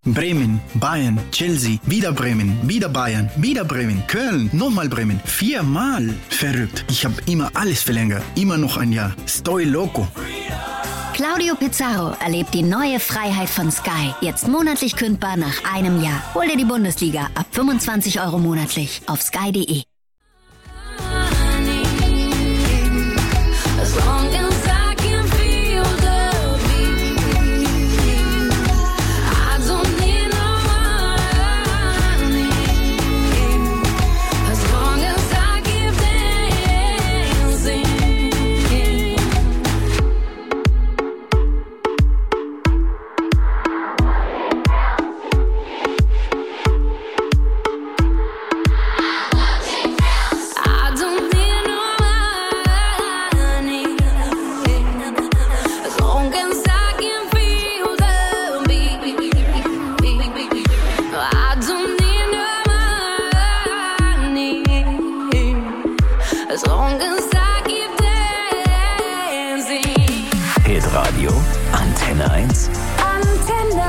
Bremen, Bayern, Chelsea, wieder Bremen, wieder Bayern, wieder Bremen, Köln, nochmal Bremen, 4-mal. Verrückt. Ich habe immer alles verlängert. Immer noch ein Jahr. Estoy loco. Claudio Pizarro erlebt die neue Freiheit von Sky. Jetzt monatlich kündbar nach einem Jahr. Hol dir die Bundesliga ab 25 € monatlich auf sky.de. Hitradio Antenne 1. Antenne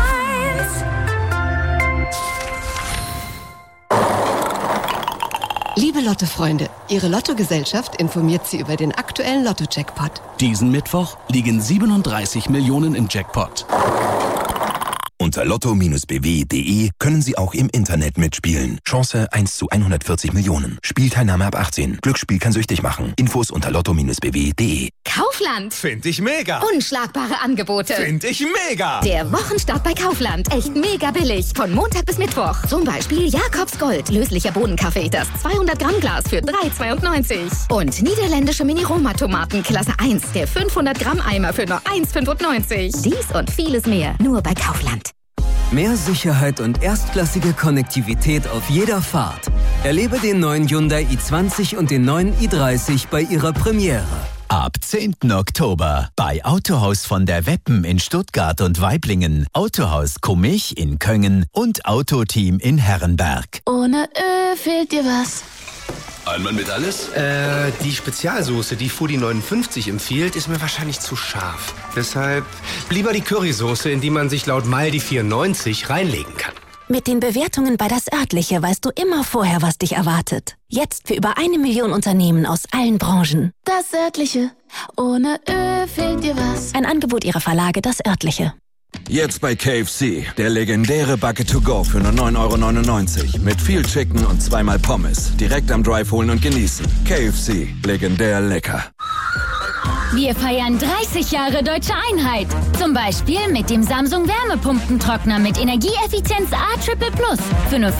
1. Liebe Lotto-Freunde, Ihre Lottogesellschaft informiert Sie über den aktuellen Lotto-Jackpot. Diesen Mittwoch liegen 37 Millionen im Jackpot. Unter lotto-bw.de können Sie auch im Internet mitspielen. Chance 1 zu 140 Millionen. Spielteilnahme ab 18. Glücksspiel kann süchtig machen. Infos unter lotto-bw.de. Kaufland. Find ich mega. Unschlagbare Angebote. Find ich mega. Der Wochenstart bei Kaufland. Echt mega billig. Von Montag bis Mittwoch. Zum Beispiel Jakobs Gold. Löslicher Bohnenkaffee. Das 200 Gramm Glas für 3,92. Und niederländische Mini-Roma-Tomaten Klasse 1. Der 500 Gramm Eimer für nur 1,95. Dies und vieles mehr. Nur bei Kaufland. Mehr Sicherheit und erstklassige Konnektivität auf jeder Fahrt. Erlebe den neuen Hyundai i20 und den neuen i30 bei ihrer Premiere. Ab 10. Oktober bei Autohaus von der Weppen in Stuttgart und Waiblingen, Autohaus Kummich in Köngen und Autoteam in Herrenberg. Ohne Ö fehlt dir was. Einmal mit alles? Die Spezialsoße, die Foodie 59 empfiehlt, ist mir wahrscheinlich zu scharf. Deshalb lieber die Currysoße, in die man sich laut Maldi 94 reinlegen kann. Mit den Bewertungen bei Das Örtliche weißt du immer vorher, was dich erwartet. Jetzt für über 1 Million Unternehmen aus allen Branchen. Das Örtliche. Ohne Ö fehlt dir was. Ein Angebot ihrer Verlage Das Örtliche. Jetzt bei KFC, der legendäre Bucket to go für nur 9,99 € mit viel Chicken und 2-mal Pommes. Direkt am Drive holen und genießen. KFC, legendär lecker. Wir feiern 30 Jahre Deutsche Einheit. Zum Beispiel mit dem Samsung Wärmepumpentrockner mit Energieeffizienz A Triple Plus für nur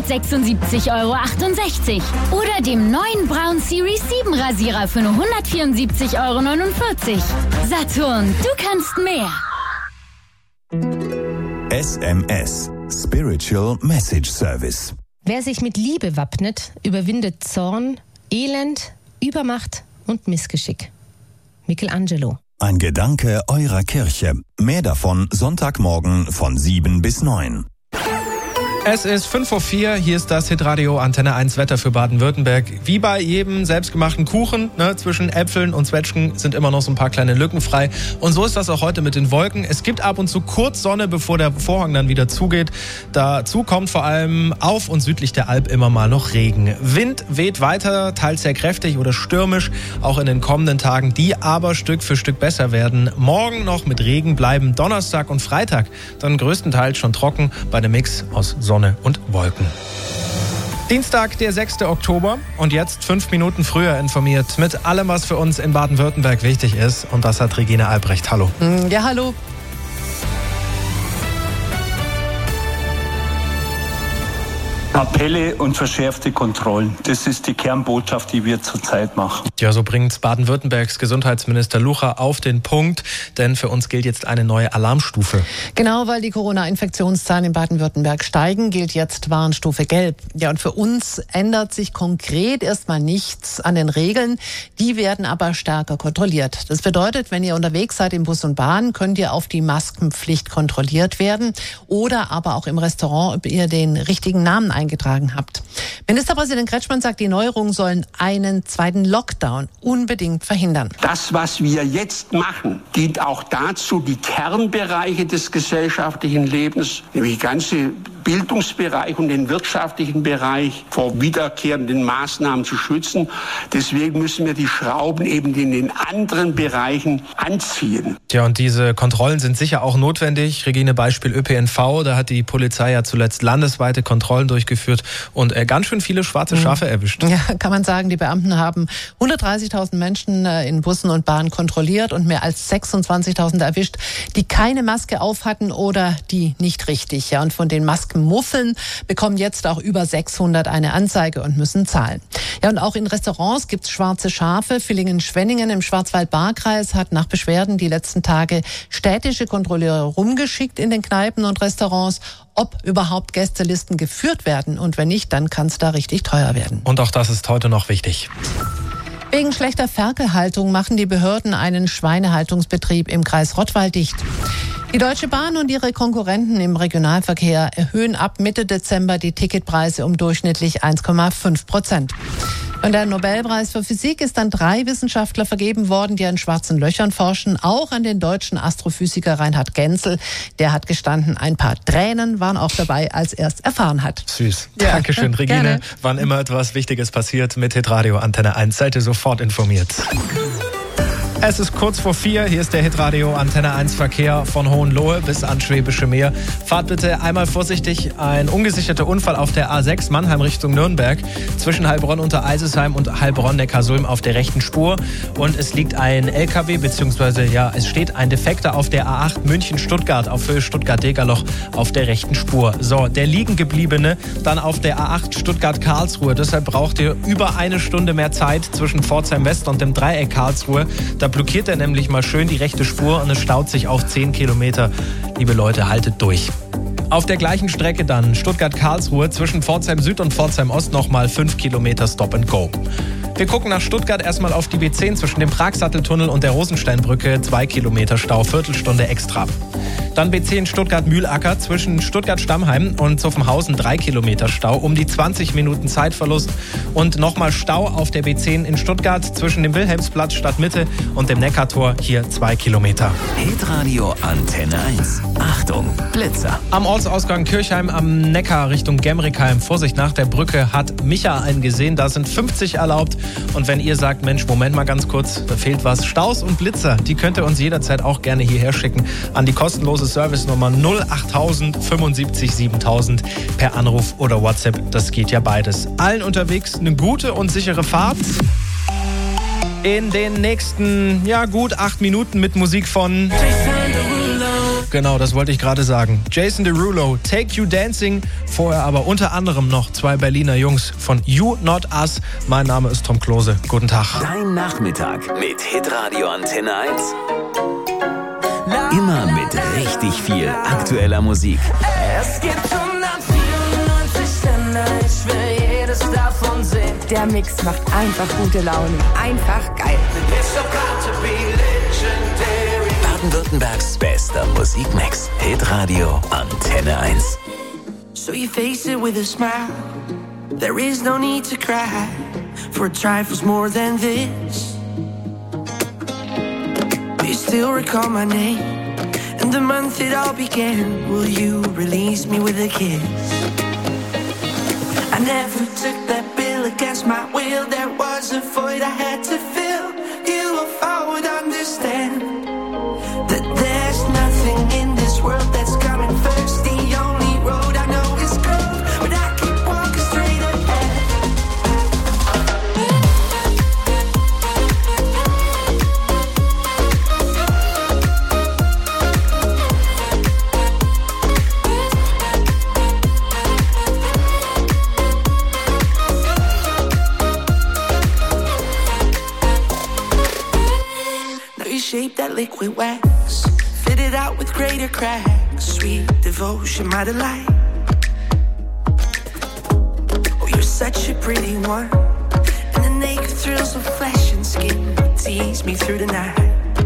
476,68 € oder dem neuen Braun Series 7 Rasierer für nur 174,49 €. Saturn, du kannst mehr. SMS, Spiritual Message Service. Wer sich mit Liebe wappnet, überwindet Zorn, Elend, Übermacht und Missgeschick. Michelangelo. Ein Gedanke eurer Kirche. Mehr davon Sonntagmorgen von 7 bis 9. Es ist 5:04 Uhr, hier ist das Hitradio Antenne 1 Wetter für Baden-Württemberg. Wie bei jedem selbstgemachten Kuchen, zwischen Äpfeln und Zwetschgen sind immer noch so ein paar kleine Lücken frei. Und so ist das auch heute mit den Wolken. Es gibt ab und zu kurz Sonne, bevor der Vorhang dann wieder zugeht. Dazu kommt vor allem auf und südlich der Alp immer mal noch Regen. Wind weht weiter, teils sehr kräftig oder stürmisch, auch in den kommenden Tagen, die aber Stück für Stück besser werden. Morgen noch mit Regen bleiben, Donnerstag und Freitag dann größtenteils schon trocken bei dem Mix aus Sonne und Wolken. Dienstag, der 6. Oktober und jetzt 5 Minuten früher informiert mit allem, was für uns in Baden-Württemberg wichtig ist. Und das hat Regina Albrecht. Hallo. Ja, hallo. Appelle und verschärfte Kontrollen. Das ist die Kernbotschaft, die wir zurzeit machen. Ja, so bringt Baden-Württembergs Gesundheitsminister Lucha auf den Punkt, denn für uns gilt jetzt eine neue Alarmstufe. Genau, weil die Corona-Infektionszahlen in Baden-Württemberg steigen, gilt jetzt Warnstufe Gelb. Ja, und für uns ändert sich konkret erstmal nichts an den Regeln. Die werden aber stärker kontrolliert. Das bedeutet, wenn ihr unterwegs seid im Bus und Bahn, könnt ihr auf die Maskenpflicht kontrolliert werden oder aber auch im Restaurant, ob ihr den richtigen Namen eingetragen habt. Ministerpräsident Kretschmann sagt, die Neuerungen sollen einen zweiten Lockdown unbedingt verhindern. Das, was wir jetzt machen, dient auch dazu, die Kernbereiche des gesellschaftlichen Lebens, nämlich die ganze Bildungsbereich und den wirtschaftlichen Bereich vor wiederkehrenden Maßnahmen zu schützen. Deswegen müssen wir die Schrauben eben in den anderen Bereichen anziehen. Tja, und diese Kontrollen sind sicher auch notwendig. Regine, Beispiel ÖPNV, da hat die Polizei ja zuletzt landesweite Kontrollen durchgeführt und ganz schön viele schwarze Schafe erwischt. Ja, kann man sagen, die Beamten haben 130.000 Menschen in Bussen und Bahnen kontrolliert und mehr als 26.000 erwischt, die keine Maske auf hatten oder die nicht richtig. Ja, und von den Maskenmuffeln bekommen jetzt auch über 600 eine Anzeige und müssen zahlen. Ja, und auch in Restaurants gibt's schwarze Schafe. Villingen-Schwenningen im Schwarzwald-Baar-Kreis hat nach Beschwerden die letzten Tage städtische Kontrolleure rumgeschickt in den Kneipen und Restaurants, ob überhaupt Gästelisten geführt werden. Und wenn nicht, dann kann es da richtig teuer werden. Und auch das ist heute noch wichtig. Wegen schlechter Ferkelhaltung machen die Behörden einen Schweinehaltungsbetrieb im Kreis Rottweil dicht. Die Deutsche Bahn und ihre Konkurrenten im Regionalverkehr erhöhen ab Mitte Dezember die Ticketpreise um durchschnittlich 1,5%. Und der Nobelpreis für Physik ist an 3 Wissenschaftler vergeben worden, die an schwarzen Löchern forschen. Auch an den deutschen Astrophysiker Reinhard Genzel. Der hat gestanden, ein paar Tränen waren auch dabei, als er es erfahren hat. Süß. Ja. Dankeschön, Regine. Gerne. Wann immer etwas Wichtiges passiert mit Hitradio Antenne 1, seid ihr sofort informiert. Es ist kurz vor 4, hier ist der Hitradio Antenne 1 Verkehr von Hohenlohe bis ans Schwäbische Meer. Fahrt bitte einmal vorsichtig, ein ungesicherter Unfall auf der A6 Mannheim Richtung Nürnberg zwischen Heilbronn unter Eisesheim und Heilbronn-Neckarsulm auf der rechten Spur. Und es liegt ein LKW, beziehungsweise es steht ein Defekter auf der A8 München-Stuttgart auf Höhe Stuttgart-Degerloch auf der rechten Spur. So, der Liegengebliebene dann auf der A8 Stuttgart-Karlsruhe. Deshalb braucht ihr über eine Stunde mehr Zeit zwischen Pforzheim West und dem Dreieck Karlsruhe. Da blockiert er nämlich mal schön die rechte Spur und es staut sich auf 10 Kilometer. Liebe Leute, haltet durch. Auf der gleichen Strecke dann Stuttgart-Karlsruhe zwischen Pforzheim Süd und Pforzheim Ost nochmal 5 Kilometer Stop and Go. Wir gucken nach Stuttgart erstmal auf die B10 zwischen dem Pragsatteltunnel und der Rosensteinbrücke. 2 Kilometer Stau, Viertelstunde extra. Dann B10 Stuttgart-Mühlacker zwischen Stuttgart-Stammheim und Zuffenhausen 3 Kilometer Stau, um die 20 Minuten Zeitverlust. Und nochmal Stau auf der B10 in Stuttgart zwischen dem Wilhelmsplatz Stadtmitte und dem Neckartor, hier 2 Kilometer. Hitradio Antenne 1. Achtung, Blitzer. Am Ortsausgang Kirchheim am Neckar Richtung Gemrickheim. Vorsicht, nach der Brücke hat Micha einen gesehen. Da sind 50 erlaubt. Und wenn ihr sagt, Mensch, Moment mal ganz kurz, da fehlt was. Staus und Blitzer, die könnt ihr uns jederzeit auch gerne hierher schicken an die kostenlose Servicenummer 08000 75 7000 per Anruf oder WhatsApp. Das geht ja beides. Allen unterwegs eine gute und sichere Fahrt. In den nächsten, gut 8 Minuten mit Musik von... Genau, das wollte ich gerade sagen. Jason Derulo, Take You Dancing. Vorher aber unter anderem noch 2 Berliner Jungs von You Not Us. Mein Name ist Tom Klose. Guten Tag. Dein Nachmittag mit Hitradio Antenne 1. Immer mit richtig viel aktueller Musik. Es gibt 194 Sender, ich will jedes davon sehen. Der Mix macht einfach gute Laune. Einfach geil. Baden-Württembergs bester Musikmix. Hitradio Antenne 1. So you face it with a smile. There is no need to cry for trifles more than this. Do you still recall my name and the month it all began? Will you release me with a kiss? I never took that bill against my will. There was a void I had to fill. You if I would understand that there's nothing in this world that's coming first. The only road I know is curved, but I keep walking straight ahead. Now you shape that liquid wax, fit it out with greater cracks. Sweet devotion, my delight. Oh, you're such a pretty one, and the naked thrills of flesh and skin tease me through the night.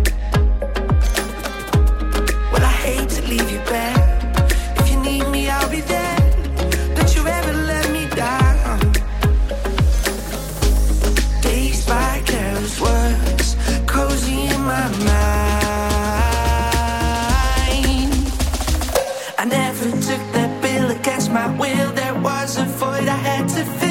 Well, I hate to leave you back. If you need me, I'll be there. Don't you ever let me had to feel.